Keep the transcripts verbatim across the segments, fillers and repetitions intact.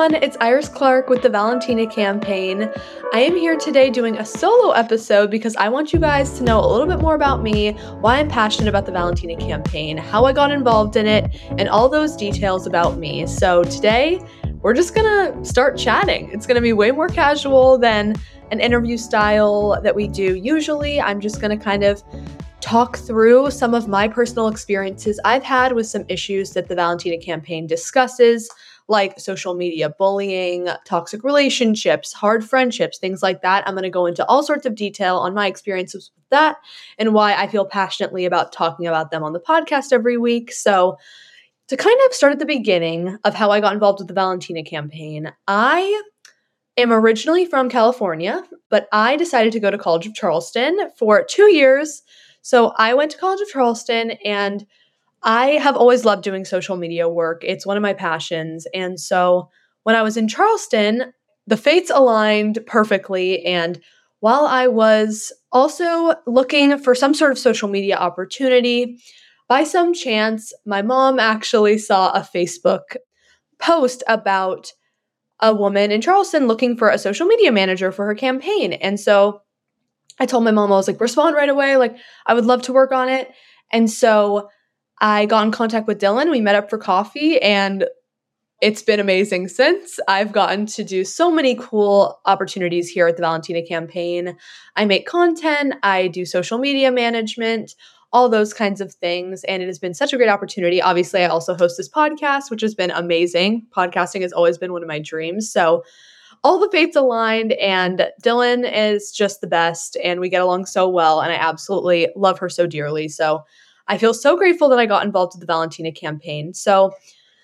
everyone, it's Iris Clark with the Valentina campaign. I am here today doing a solo episode because I want you guys to know a little bit more about me, why I'm passionate about the Valentina campaign, how I got involved in it, and all those details about me. So today, we're just gonna start chatting. It's gonna be way more casual than an interview style that we do usually. I'm just gonna kind of talk through some of my personal experiences I've had with some issues that the Valentina campaign discusses, like social media bullying, toxic relationships, hard friendships, things like that. I'm going to go into all sorts of detail on my experiences with that and why I feel passionately about talking about them on the podcast every week. So to kind of start at the beginning of how I got involved with the Valentina campaign, I am originally from California, but I decided to go to College of Charleston for two years. So I went to College of Charleston, and I have always loved doing social media work. It's one of my passions. And so when I was in Charleston, the fates aligned perfectly. And while I was also looking for some sort of social media opportunity, by some chance, my mom actually saw a Facebook post about a woman in Charleston looking for a social media manager for her campaign. And so I told my mom, I was like, respond right away. Like, I would love to work on it. And so I got in contact with Dylan. We met up for coffee, and it's been amazing since. I've gotten to do so many cool opportunities here at the Valentina campaign. I make content, I do social media management, all those kinds of things. And it has been such a great opportunity. Obviously, I also host this podcast, which has been amazing. Podcasting has always been one of my dreams. So all the fates aligned, and Dylan is just the best, and we get along so well, and I absolutely love her so dearly. So I feel so grateful that I got involved with the Valentina campaign. So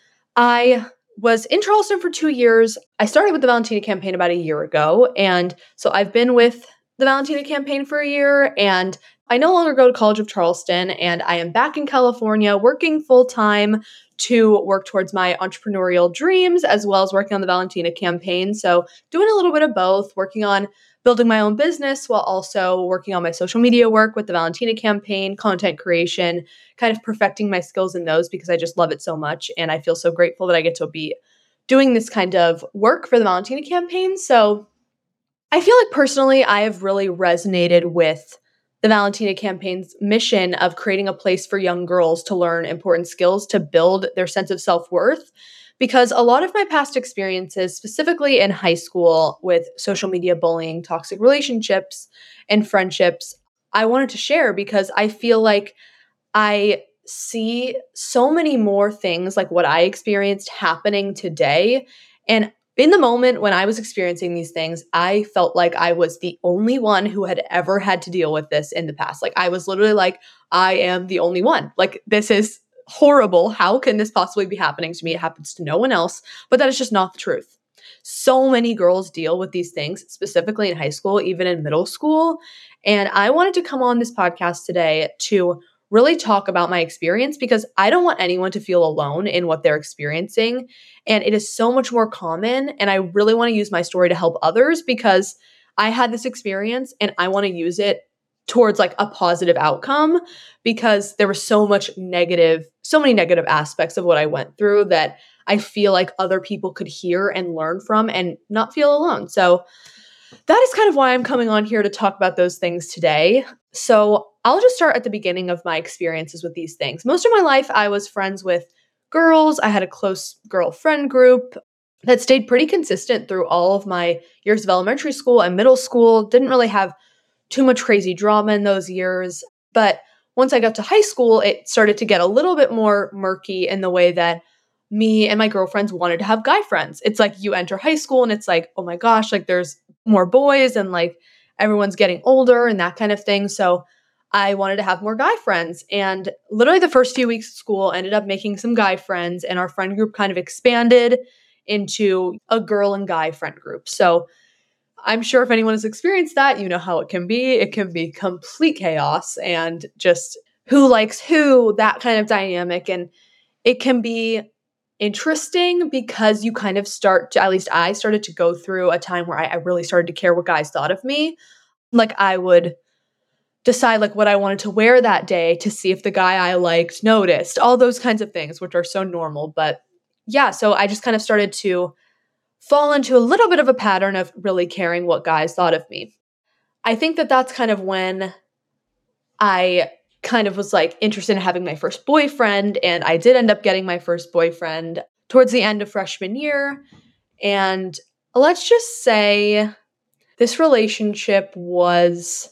I was in Charleston for two years. I started with the Valentina campaign about a year ago, and so I've been with the Valentina campaign for a year, and I no longer go to College of Charleston, and I am back in California working full-time to work towards my entrepreneurial dreams, as well as working on the Valentina campaign. So doing a little bit of both, working on building my own business while also working on my social media work with the Valentina campaign, content creation, kind of perfecting my skills in those because I just love it so much. And I feel so grateful that I get to be doing this kind of work for the Valentina campaign. So I feel like personally, I have really resonated with the Valentina campaign's mission of creating a place for young girls to learn important skills to build their sense of self-worth. Because a lot of my past experiences, specifically in high school with social media bullying, toxic relationships, and friendships, I wanted to share because I feel like I see so many more things like what I experienced happening today. And in the moment when I was experiencing these things, I felt like I was the only one who had ever had to deal with this in the past. Like, I was literally like, I am the only one. Like, this is horrible. How can this possibly be happening to me? It happens to no one else. But that is just not the truth. So many girls deal with these things, specifically in high school, even in middle school. And I wanted to come on this podcast today to really talk about my experience because I don't want anyone to feel alone in what they're experiencing. And it is so much more common. And I really want to use my story to help others because I had this experience and I want to use it towards like a positive outcome because there was so much negative, so many negative aspects of what I went through that I feel like other people could hear and learn from and not feel alone. So that is kind of why I'm coming on here to talk about those things today. So I'll just start at the beginning of my experiences with these things. Most of my life, I was friends with girls. I had a close girlfriend group that stayed pretty consistent through all of my years of elementary school and middle school. Didn't really have too much crazy drama in those years. But once I got to high school, it started to get a little bit more murky in the way that me and my girlfriends wanted to have guy friends. It's like you enter high school and it's like, oh my gosh, like there's more boys and like everyone's getting older and that kind of thing. So I wanted to have more guy friends. And literally the first few weeks of school ended up making some guy friends, and our friend group kind of expanded into a girl and guy friend group. So I'm sure if anyone has experienced that, you know how it can be. It can be complete chaos and just who likes who, that kind of dynamic. And it can be interesting because you kind of start to, at least I started to go through a time where I, I really started to care what guys thought of me. Like I would decide like what I wanted to wear that day to see if the guy I liked noticed, all those kinds of things, which are so normal. But yeah, so I just kind of started to fall into a little bit of a pattern of really caring what guys thought of me. I think that that's kind of when I kind of was like interested in having my first boyfriend, and I did end up getting my first boyfriend towards the end of freshman year. And let's just say this relationship was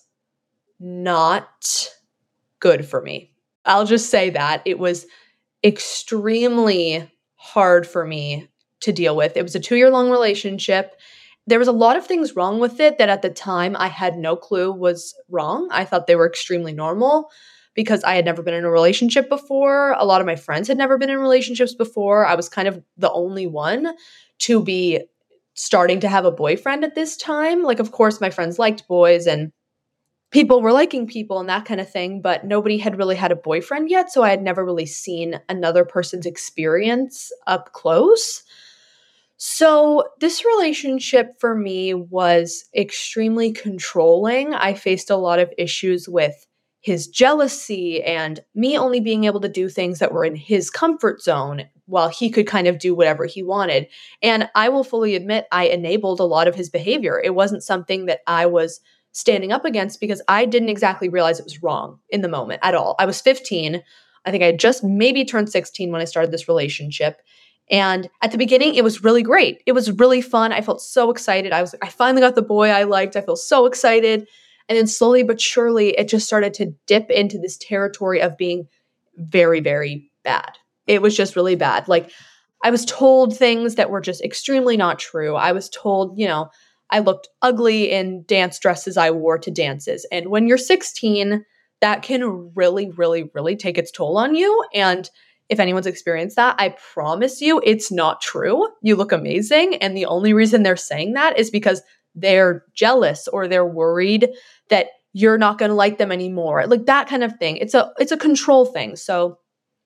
not good for me. I'll just say that. It was extremely hard for me to deal with. It was a two-year long relationship. There was a lot of things wrong with it that at the time I had no clue was wrong. I thought they were extremely normal because I had never been in a relationship before. A lot of my friends had never been in relationships before. I was kind of the only one to be starting to have a boyfriend at this time. Like, of course, my friends liked boys and people were liking people and that kind of thing, but nobody had really had a boyfriend yet. So I had never really seen another person's experience up close. So this relationship for me was extremely controlling. I faced a lot of issues with his jealousy and me only being able to do things that were in his comfort zone while he could kind of do whatever he wanted. And I will fully admit I enabled a lot of his behavior. It wasn't something that I was standing up against because I didn't exactly realize it was wrong in the moment at all. I was fifteen. I think I had just maybe turned sixteen when I started this relationship. And at the beginning, it was really great. It was really fun. I felt so excited. I was like, I finally got the boy I liked. I feel so excited. And then slowly but surely, it just started to dip into this territory of being very, very bad. It was just really bad. Like, I was told things that were just extremely not true. I was told, you know, I looked ugly in dance dresses I wore to dances. And when you're sixteen, that can really, really, really take its toll on you. And if anyone's experienced that, I promise you it's not true. You look amazing. And the only reason they're saying that is because they're jealous or they're worried that you're not going to like them anymore. Like that kind of thing. It's a it's a control thing. So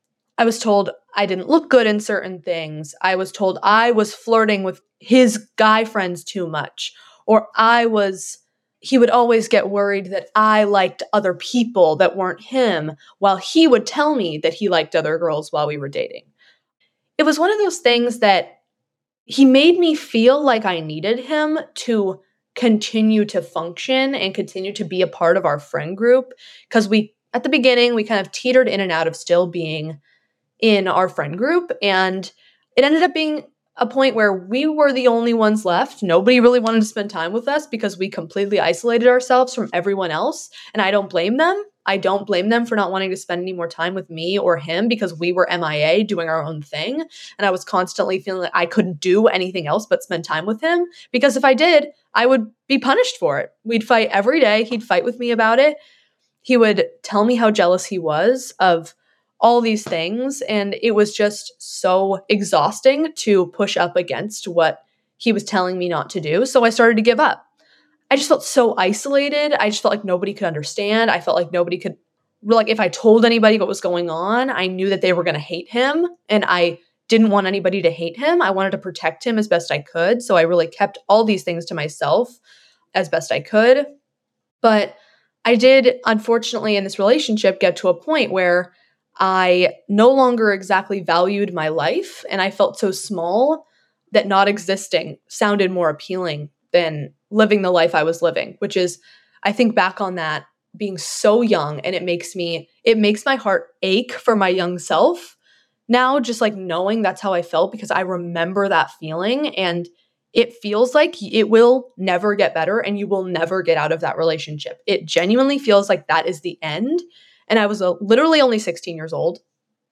I was told I didn't look good in certain things. I was told I was flirting with his guy friends too much. Or I was, he would always get worried that I liked other people that weren't him, while he would tell me that he liked other girls while we were dating. It was one of those things that he made me feel like I needed him to continue to function and continue to be a part of our friend group. Because we, at the beginning, we kind of teetered in and out of still being in our friend group. And it ended up being a point where we were the only ones left. Nobody really wanted to spend time with us because we completely isolated ourselves from everyone else. And I don't blame them. I don't blame them for not wanting to spend any more time with me or him because we were M I A doing our own thing. And I was constantly feeling like I couldn't do anything else but spend time with him. Because if I did, I would be punished for it. We'd fight every day. He'd fight with me about it. He would tell me how jealous he was of all these things. And it was just so exhausting to push up against what he was telling me not to do. So I started to give up. I just felt so isolated. I just felt like nobody could understand. I felt like nobody could, like if I told anybody what was going on, I knew that they were going to hate him. And I didn't want anybody to hate him. I wanted to protect him as best I could. So I really kept all these things to myself as best I could. But I did, unfortunately, in this relationship, get to a point where I no longer exactly valued my life, and I felt so small that not existing sounded more appealing than living the life I was living, which is, I think back on that being so young, and it makes me, it makes my heart ache for my young self now, just like knowing that's how I felt, because I remember that feeling, and it feels like it will never get better and you will never get out of that relationship. It genuinely feels like that is the end. And I was uh, literally only sixteen years old.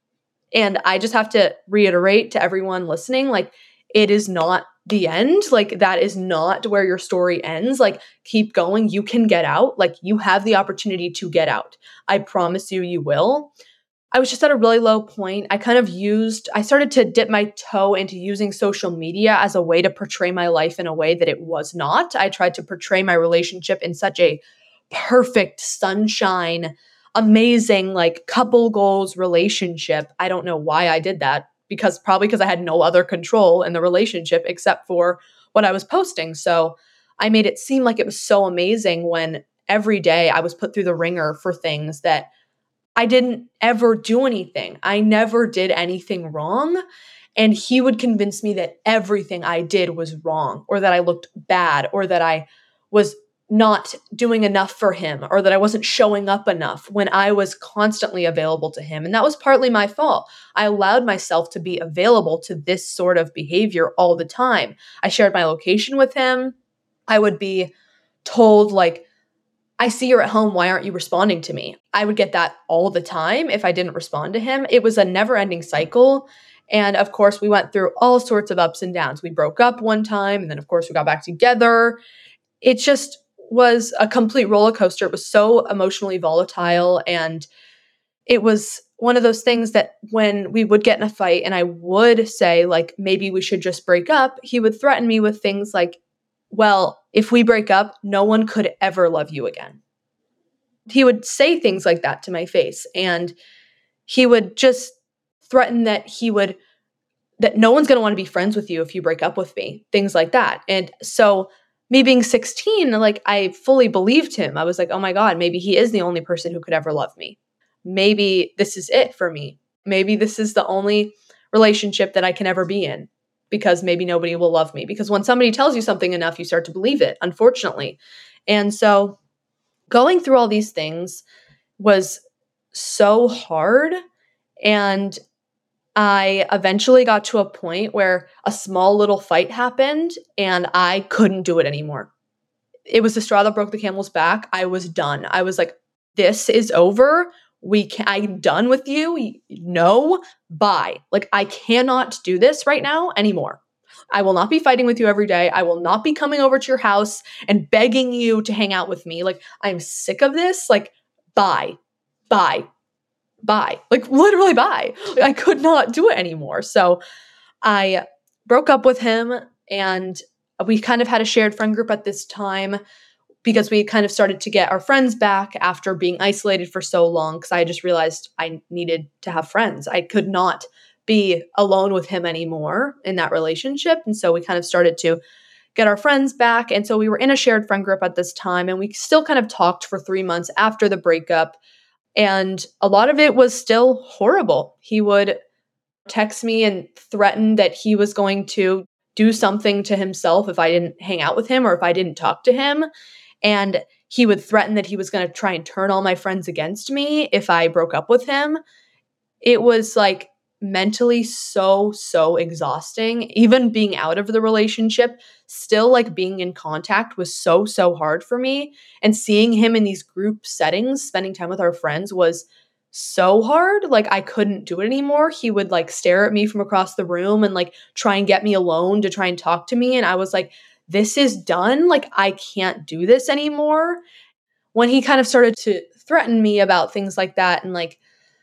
And I just have to reiterate to everyone listening, like, it is not the end. Like, that is not where your story ends. Like, keep going. You can get out. Like, you have the opportunity to get out. I promise you, you will. I was just at a really low point. I kind of used, I started to dip my toe into using social media as a way to portray my life in a way that it was not. I tried to portray my relationship in such a perfect sunshine, amazing, like couple goals relationship. I don't know why I did that, because probably because I had no other control in the relationship except for what I was posting. So I made it seem like it was so amazing when every day I was put through the ringer for things that I didn't ever do anything. I never did anything wrong. And he would convince me that everything I did was wrong, or that I looked bad, or that I was not doing enough for him, or that I wasn't showing up enough when I was constantly available to him. And that was partly my fault. I allowed myself to be available to this sort of behavior all the time. I shared my location with him. I would be told, like, I see you're at home. Why aren't you responding to me? I would get that all the time if I didn't respond to him. It was a never-ending cycle. And of course, we went through all sorts of ups and downs. We broke up one time, and then of course we got back together. It just was a complete roller coaster. It was so emotionally volatile. And it was one of those things that when we would get in a fight and I would say, like, maybe we should just break up, he would threaten me with things like, well, if we break up, no one could ever love you again. He would say things like that to my face. And he would just threaten that he would, that no one's going to want to be friends with you if you break up with me, things like that. And so me being sixteen, like, I fully believed him. I was like, oh my God, maybe he is the only person who could ever love me. Maybe this is it for me. Maybe this is the only relationship that I can ever be in, because maybe nobody will love me. Because when somebody tells you something enough, you start to believe it, unfortunately. And so going through all these things was so hard. And I eventually got to a point where a small little fight happened and I couldn't do it anymore. It was the straw that broke the camel's back. I was done. I was like, this is over. We can, I'm done with you. No, bye. Like, I cannot do this right now anymore. I will not be fighting with you every day. I will not be coming over to your house and begging you to hang out with me. Like, I'm sick of this. Like, bye, bye. Bye. Like, literally bye. I could not do it anymore. So I broke up with him, and we kind of had a shared friend group at this time because we kind of started to get our friends back after being isolated for so long, because I just realized I needed to have friends. I could not be alone with him anymore in that relationship. And so we kind of started to get our friends back. And so we were in a shared friend group at this time, and we still kind of talked for three months after the breakup. And a lot of it was still horrible. He would text me and threaten that he was going to do something to himself if I didn't hang out with him or if I didn't talk to him. And he would threaten that he was going to try and turn all my friends against me if I broke up with him. It was like mentally so, so exhausting. Even being out of the relationship, still like being in contact was so, so hard for me. And seeing him in these group settings, spending time with our friends was so hard. Like, I couldn't do it anymore. He would like stare at me from across the room and like try and get me alone to try and talk to me. And I was like, this is done. Like, I can't do this anymore. When he kind of started to threaten me about things like that, and like,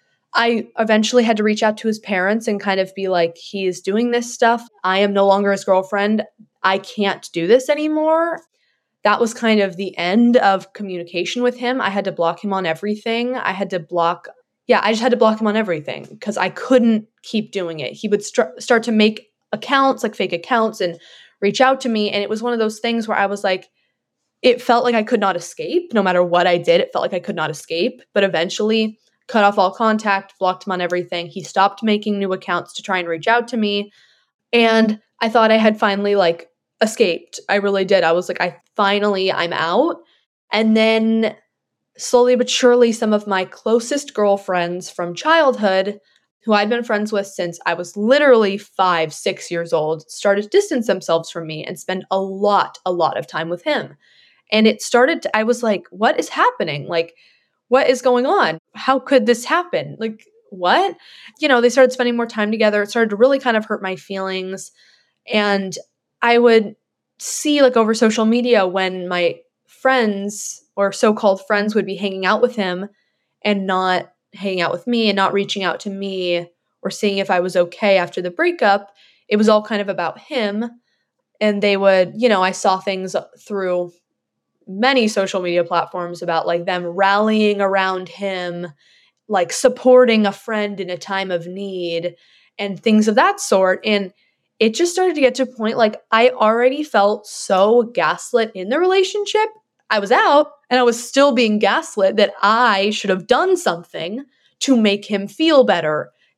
I eventually had to reach out to his parents and kind of be like, he is doing this stuff. I am no longer his girlfriend. I can't do this anymore. That was kind of the end of communication with him. I had to block him on everything. I had to block, yeah, I just had to block him on everything because I couldn't keep doing it. He would st- start to make accounts, like fake accounts, and reach out to me. And it was one of those things where I was like, it felt like I could not escape. No matter what I did, it felt like I could not escape. But eventually, cut off all contact, blocked him on everything. He stopped making new accounts to try and reach out to me. And I thought I had finally like escaped. I really did. I was like, I finally, I'm out. And then slowly but surely, some of my closest girlfriends from childhood, who I'd been friends with since I was literally five, six years old, started to distance themselves from me and spend a lot, a lot of time with him. And it started, to, I was like, what is happening? Like, what is going on? How could this happen? Like, what? You know, they started spending more time together. It started to really kind of hurt my feelings. And I would see like over social media when my friends or so-called friends would be hanging out with him and not hanging out with me and not reaching out to me or seeing if I was okay after the breakup. It was all kind of about him. And they would, you know, I saw things through many social media platforms about like them rallying around him, like supporting a friend in a time of need and things of that sort. And it just started to get to a point like I already felt so gaslit in the relationship. I was out and I was still being gaslit that I should have done something to make him feel better.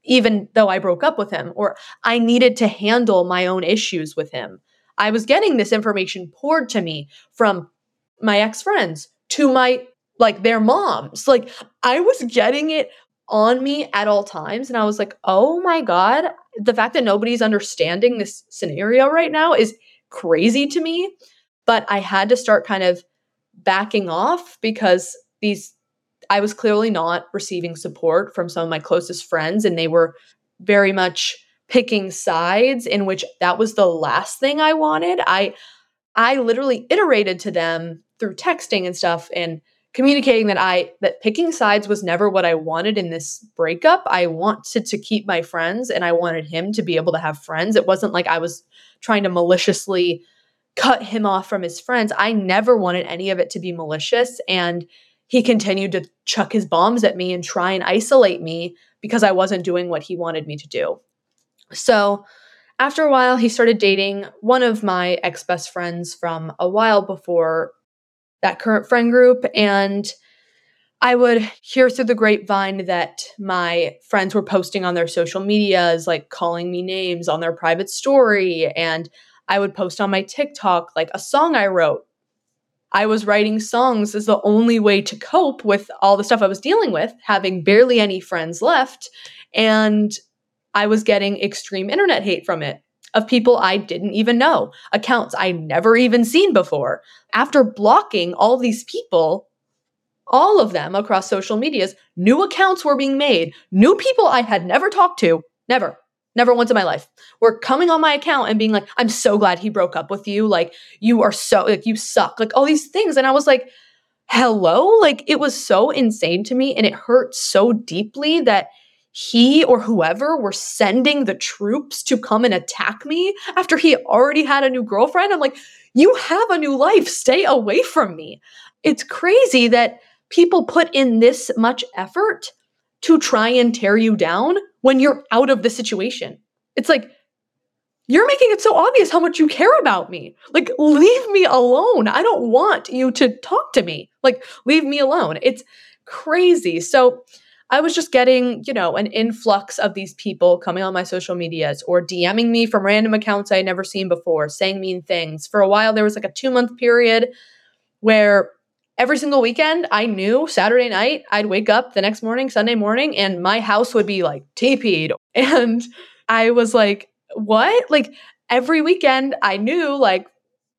even though I broke up with him, or I needed to handle my own issues with him. I was getting this information poured to me from my ex-friends to my, like their moms. Like I was getting it on me at all times. And I was like, oh my God, the fact that nobody's understanding this scenario right now is crazy to me. But I had to start kind of backing off because these, I was clearly not receiving support from some of my closest friends, and they were very much picking sides, in which that was the last thing I wanted. I I literally iterated to them through texting and stuff and communicating that I that picking sides was never what I wanted in this breakup. I wanted to keep my friends, and I wanted him to be able to have friends. It wasn't like I was trying to maliciously cut him off from his friends. I never wanted any of it to be malicious, and he continued to chuck his bombs at me and try and isolate me because I wasn't doing what he wanted me to do. So after a while, he started dating one of my ex-best friends from a while before that current friend group. And I would hear through the grapevine that my friends were posting on their social medias, like calling me names on their private story. And I would post on my TikTok, like a song I wrote. I was writing songs as the only way to cope with all the stuff I was dealing with, having barely any friends left. And I was getting extreme internet hate from it, of people I didn't even know, accounts I never even seen before. After blocking all these people, all of them across social medias, new accounts were being made. New people I had never talked to, never, never once in my life, were coming on my account and being like, I'm so glad he broke up with you. Like, you are so, like, you suck. Like, all these things. And I was like, hello? Like, it was so insane to me, and it hurt so deeply that he or whoever were sending the troops to come and attack me after he already had a new girlfriend. I'm like, you have a new life. Stay away from me. It's crazy that people put in this much effort to try and tear you down when you're out of the situation. It's like, you're making it so obvious how much you care about me. Like, leave me alone. I don't want you to talk to me. Like, leave me alone. It's crazy. So I was just getting, you know, an influx of these people coming on my social medias or DMing me from random accounts I had never seen before, saying mean things. For a while, there was like a two month period where every single weekend I knew Saturday night, I'd wake up the next morning, Sunday morning, and my house would be like T P'd. And I was like, what? Like every weekend I knew, like,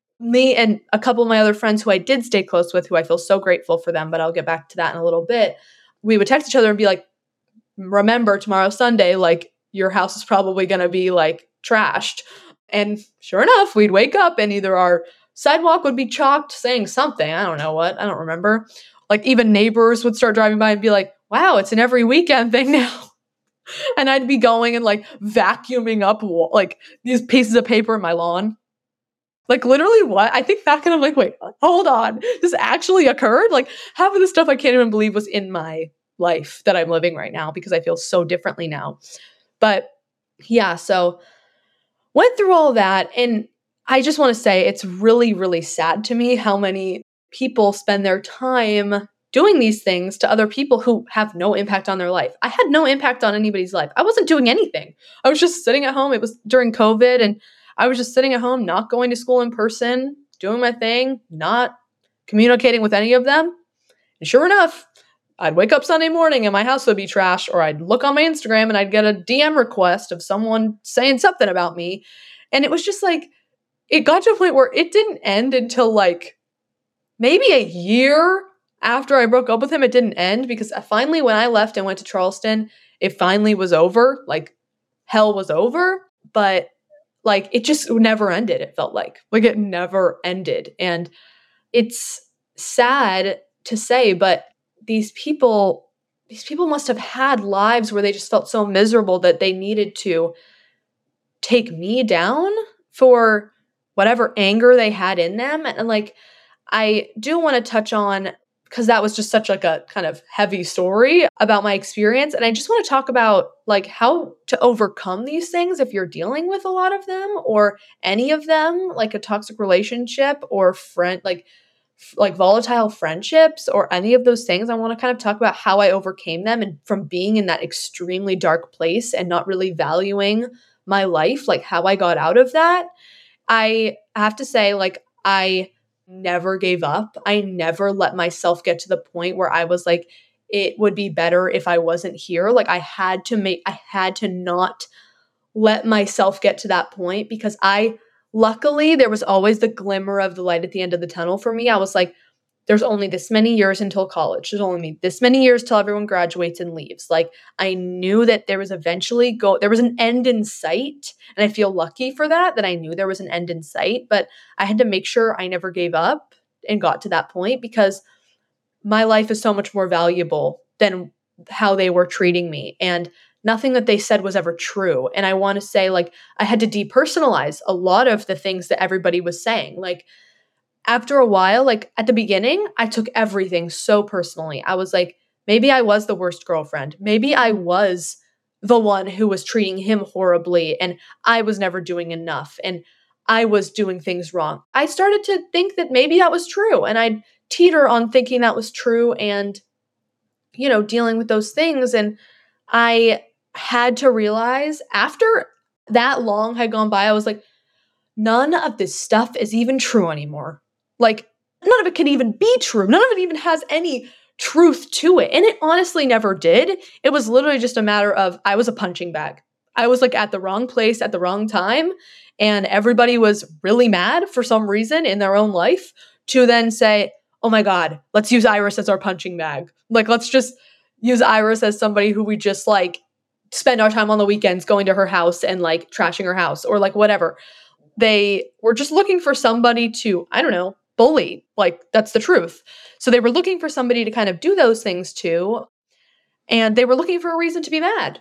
me and a couple of my other friends who I did stay close with, who I feel so grateful for them, but I'll get back to that in a little bit. We would text each other and be like, remember, tomorrow's Sunday, like, your house is probably going to be like trashed. And sure enough, we'd wake up and either our sidewalk would be chalked saying something. I don't know what. I don't remember. Like, even neighbors would start driving by and be like, wow, it's an every weekend thing now. And I'd be going and like vacuuming up like these pieces of paper in my lawn. Like, literally what? I think back and I'm like, wait, hold on. This actually occurred? Like, half of the stuff I can't even believe was in my life that I'm living right now because I feel so differently now. But yeah, so went through all of that. And I just want to say it's really, really sad to me how many people spend their time doing these things to other people who have no impact on their life. I had no impact on anybody's life. I wasn't doing anything. I was just sitting at home. It was during COVID, and I was just sitting at home, not going to school in person, doing my thing, not communicating with any of them. And sure enough, I'd wake up Sunday morning and my house would be trashed, or I'd look on my Instagram and I'd get a D M request of someone saying something about me. And it was just like, it got to a point where it didn't end until like maybe a year after I broke up with him. It didn't end because finally, when I left and went to Charleston, it finally was over. Like, hell was over. But like, it just never ended, it felt like. Like, it never ended. And it's sad to say, but these people, these people must have had lives where they just felt so miserable that they needed to take me down for whatever anger they had in them. And like, I do want to touch on, because that was just such like a kind of heavy story about my experience. And I just want to talk about like how to overcome these things if you're dealing with a lot of them or any of them, like a toxic relationship or friend, like like volatile friendships or any of those things, I want to kind of talk about how I overcame them and from being in that extremely dark place and not really valuing my life, like how I got out of that. I have to say, like, I never gave up. I never let myself get to the point where I was like, it would be better if I wasn't here. Like, I had to make, I had to not let myself get to that point because I, luckily, there was always the glimmer of the light at the end of the tunnel for me. I was like, there's only this many years until college. There's only this many years till everyone graduates and leaves. Like, I knew that there was eventually go, there was an end in sight. And I feel lucky for that, that I knew there was an end in sight, but I had to make sure I never gave up and got to that point because my life is so much more valuable than how they were treating me. And nothing that they said was ever true. And I want to say, like, I had to depersonalize a lot of the things that everybody was saying. Like, after a while, like at the beginning, I took everything so personally. I was like, maybe I was the worst girlfriend. Maybe I was the one who was treating him horribly and I was never doing enough and I was doing things wrong. I started to think that maybe that was true and I'd teeter on thinking that was true and, you know, dealing with those things. And I had to realize after that long had gone by, I was like, none of this stuff is even true anymore. Like, none of it can even be true. None of it even has any truth to it. And it honestly never did. It was literally just a matter of I was a punching bag. I was like at the wrong place at the wrong time. And everybody was really mad for some reason in their own life to then say, oh my God, let's use Iris as our punching bag. Like, let's just use Iris as somebody who we just like spend our time on the weekends going to her house and like trashing her house or like whatever. They were just looking for somebody to, I don't know, bully. Like, that's the truth. So they were looking for somebody to kind of do those things to, and they were looking for a reason to be mad.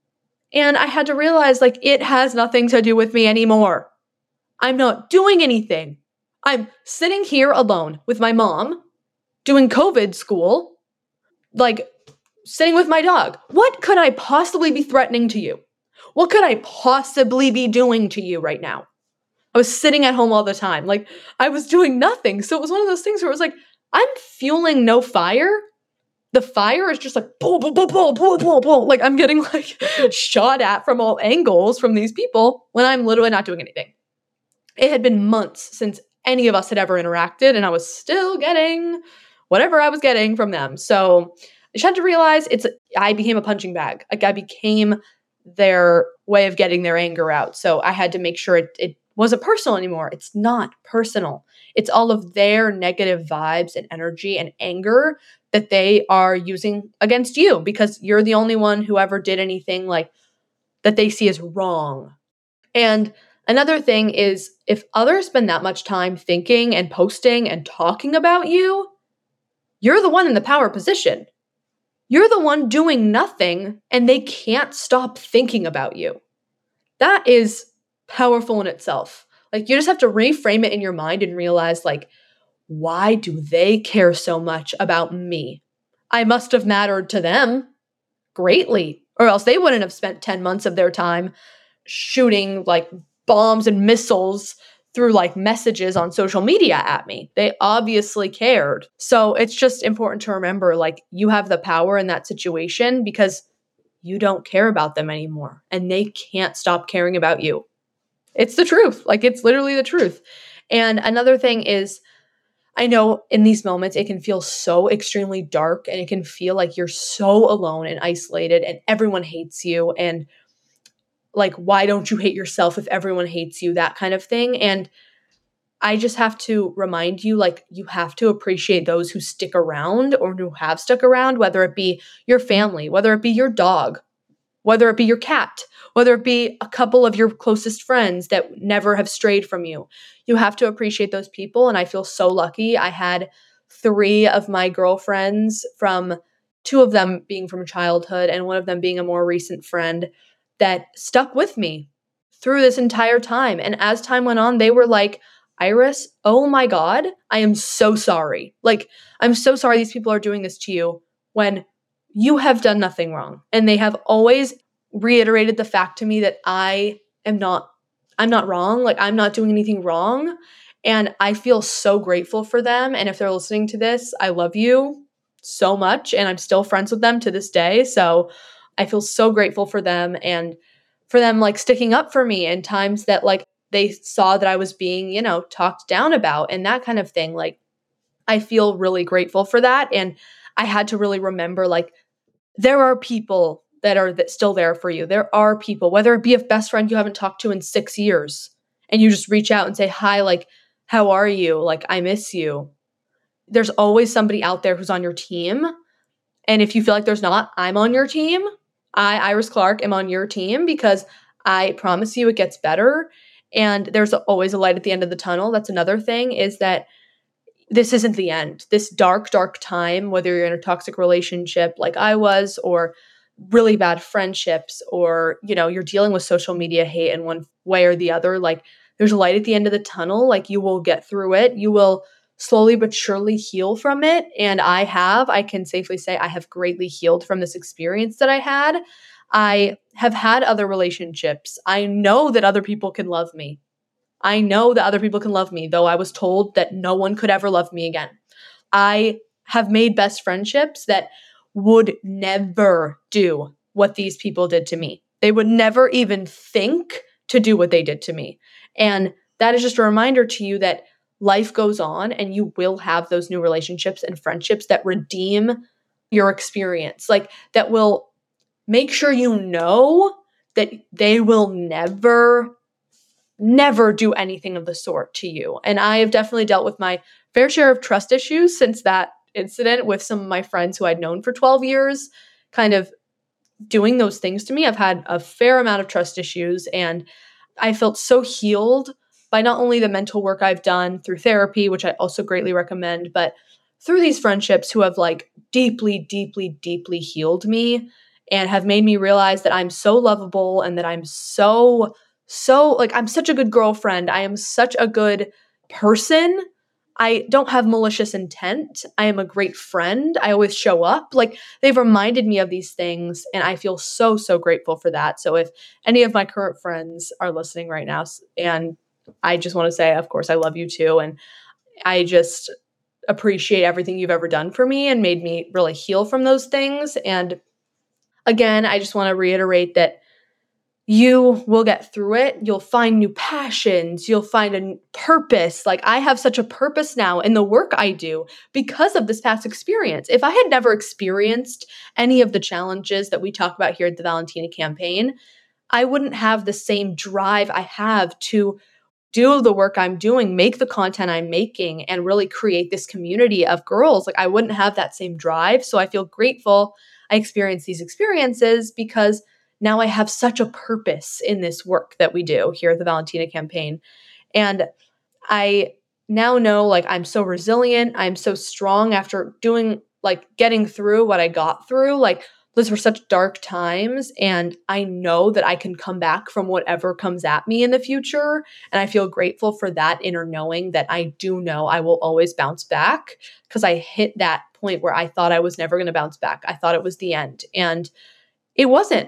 And I had to realize, like, it has nothing to do with me anymore. I'm not doing anything. I'm sitting here alone with my mom, doing COVID school, like, sitting with my dog. What could I possibly be threatening to you? What could I possibly be doing to you right now? I was sitting at home all the time. Like, I was doing nothing. So it was one of those things where it was like, I'm fueling no fire. The fire is just like, boom, boom, boom, boom, boom, boom, boom. Like, I'm getting like shot at from all angles from these people when I'm literally not doing anything. It had been months since any of us had ever interacted, and I was still getting whatever I was getting from them. So I just had to realize it's, I became a punching bag. Like, I became their way of getting their anger out. So I had to make sure it, it wasn't personal anymore. It's not personal. It's all of their negative vibes and energy and anger that they are using against you because you're the only one who ever did anything like that they see as wrong. And another thing is, if others spend that much time thinking and posting and talking about you, you're the one in the power position. You're the one doing nothing and they can't stop thinking about you. That is powerful in itself. Like, you just have to reframe it in your mind and realize, like, why do they care so much about me? I must have mattered to them greatly, or else they wouldn't have spent ten months of their time shooting like bombs and missiles through like messages on social media at me. They obviously cared. So it's just important to remember, like, you have the power in that situation because you don't care about them anymore and they can't stop caring about you. It's the truth. Like, it's literally the truth. And another thing is, I know in these moments, it can feel so extremely dark and it can feel like you're so alone and isolated and everyone hates you. And like, why don't you hate yourself if everyone hates you? That kind of thing. And I just have to remind you, like, you have to appreciate those who stick around or who have stuck around, whether it be your family, whether it be your dog, whether it be your cat, whether it be a couple of your closest friends that never have strayed from you. You have to appreciate those people. And I feel so lucky. I had three of my girlfriends, from two of them being from childhood and one of them being a more recent friend, that stuck with me through this entire time. And as time went on, they were like, Iris, oh my God, I am so sorry. Like, I'm so sorry these people are doing this to you when you have done nothing wrong. And they have always reiterated the fact to me that I am not, I'm not wrong. Like, I'm not doing anything wrong. And I feel so grateful for them. And if they're listening to this, I love you so much. And I'm still friends with them to this day. So I feel so grateful for them and for them like sticking up for me in times that like they saw that I was being, you know, talked down about and that kind of thing. Like I feel really grateful for that. And I had to really remember like there are people that are th- still there for you. There are people, whether it be a best friend you haven't talked to in six years and you just reach out and say, hi, like, how are you? Like, I miss you. There's always somebody out there who's on your team. And if you feel like there's not, I'm on your team. I, Iris Clark, am on your team because I promise you it gets better. And there's always a light at the end of the tunnel. That's another thing is that this isn't the end. This dark, dark time, whether you're in a toxic relationship like I was, or really bad friendships, or, you know, you're dealing with social media hate in one way or the other, like there's a light at the end of the tunnel. Like you will get through it. You will slowly but surely heal from it. And I have, I can safely say I have greatly healed from this experience that I had. I have had other relationships. I know that other people can love me. I know that other people can love me, though I was told that no one could ever love me again. I have made best friendships that would never do what these people did to me. They would never even think to do what they did to me. And that is just a reminder to you that life goes on and you will have those new relationships and friendships that redeem your experience, like that will make sure you know that they will never never do anything of the sort to you. And I have definitely dealt with my fair share of trust issues since that incident with some of my friends who I'd known for twelve years, kind of doing those things to me. I've had a fair amount of trust issues, and I felt so healed by not only the mental work I've done through therapy, which I also greatly recommend, but through these friendships who have like deeply, deeply, deeply healed me and have made me realize that I'm so lovable and that I'm so So, like, I'm such a good girlfriend. I am such a good person. I don't have malicious intent. I am a great friend. I always show up. Like, they've reminded me of these things, and I feel so, so grateful for that. So, if any of my current friends are listening right now, and I just want to say, of course, I love you too. And I just appreciate everything you've ever done for me and made me really heal from those things. And again, I just want to reiterate that you will get through it. You'll find new passions. You'll find a purpose. Like I have such a purpose now in the work I do because of this past experience. If I had never experienced any of the challenges that we talk about here at the Valentina campaign, I wouldn't have the same drive I have to do the work I'm doing, make the content I'm making, and really create this community of girls. Like I wouldn't have that same drive. So I feel grateful I experienced these experiences because now I have such a purpose in this work that we do here at the Valentina campaign. And I now know like I'm so resilient. I'm so strong after doing like getting through what I got through. Like those were such dark times. And I know that I can come back from whatever comes at me in the future. And I feel grateful for that inner knowing that I do know I will always bounce back because I hit that point where I thought I was never going to bounce back. I thought it was the end. And it wasn't.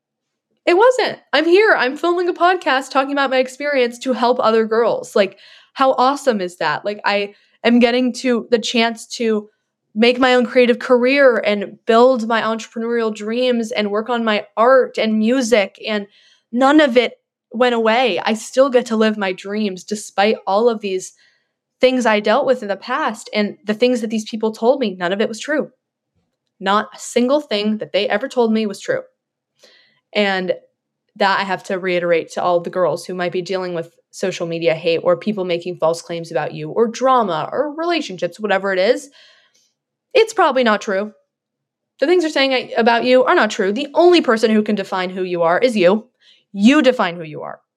It wasn't. I'm here. I'm filming a podcast talking about my experience to help other girls. Like, how awesome is that? Like, I am getting to the chance to make my own creative career and build my entrepreneurial dreams and work on my art and music. And none of it went away. I still get to live my dreams despite all of these things I dealt with in the past. And the things that these people told me, none of it was true. Not a single thing that they ever told me was true. And that I have to reiterate to all the girls who might be dealing with social media hate or people making false claims about you or drama or relationships, whatever it is, it's probably not true. The things they're saying about you are not true. The only person who can define who you are is you. You define who you are.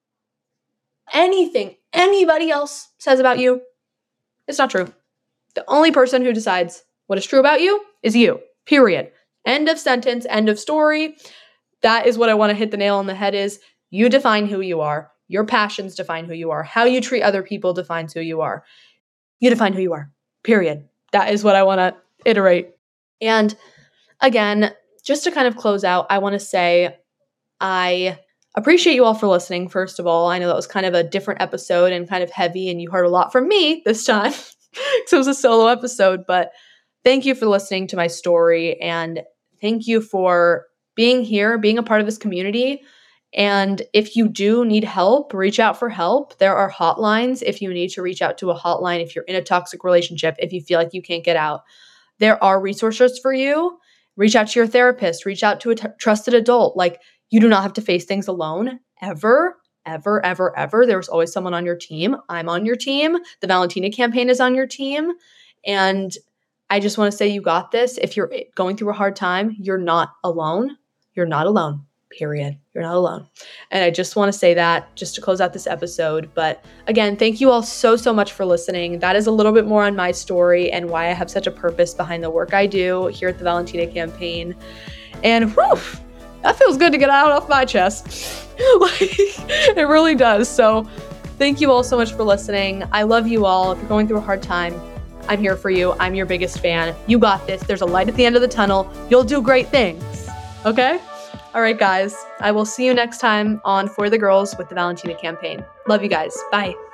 Anything anybody else says about you, it's not true. The only person who decides what is true about you is you, period. End of sentence, end of story. That is what I want to hit the nail on the head is you define who you are. Your passions define who you are. How you treat other people defines who you are. You define who you are, period. That is what I want to iterate. And again, just to kind of close out, I want to say I appreciate you all for listening, first of all. I know that was kind of a different episode and kind of heavy, and you heard a lot from me this time because it was a solo episode, but thank you for listening to my story, and thank you for being here, being a part of this community. And if you do need help, reach out for help. There are hotlines if you need to reach out to a hotline if you're in a toxic relationship, if you feel like you can't get out. There are resources for you. Reach out to your therapist, reach out to a t- trusted adult. Like, you do not have to face things alone ever, ever, ever, ever. There's always someone on your team. I'm on your team. The Valentina campaign is on your team. And I just want to say you got this. If you're going through a hard time, you're not alone. You're not alone. Period. You're not alone. And I just want to say that just to close out this episode. But again, thank you all so, so much for listening. That is a little bit more on my story and why I have such a purpose behind the work I do here at the Valentina campaign. And whew, that feels good to get out off my chest. Like, it really does. So thank you all so much for listening. I love you all. If you're going through a hard time, I'm here for you. I'm your biggest fan. You got this. There's a light at the end of the tunnel. You'll do great things. Okay? All right, guys. I will see you next time on For the Girls with the Valentina campaign. Love you guys. Bye.